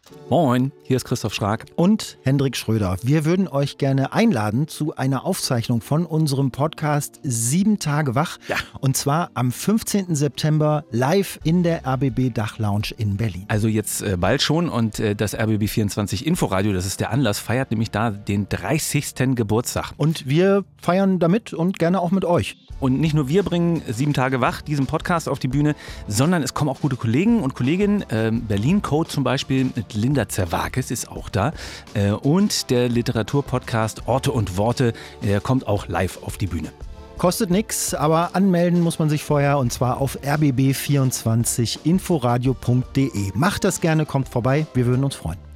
Moin, hier ist Christoph Schrag. Und Hendrik Schröder. Wir würden euch gerne einladen zu einer Aufzeichnung von unserem Podcast 7 Tage wach. Ja. Und zwar am 15. September live in der RBB Dachlounge in Berlin. Also jetzt bald schon und das RBB24 Inforadio, das ist der Anlass, feiert nämlich da den 30. Geburtstag. Und wir feiern damit und gerne auch mit euch. Und nicht nur wir bringen 7 Tage wach, diesen Podcast auf die Bühne, sondern es kommen auch gute Kollegen und Kolleginnen. Berlin Code zum Beispiel mit Linda Zerwakis ist auch da. Und der Literaturpodcast Orte und Worte, der kommt auch live auf die Bühne. Kostet nichts, aber anmelden muss man sich vorher und zwar auf rbb24inforadio.de. Macht das gerne, kommt vorbei, wir würden uns freuen.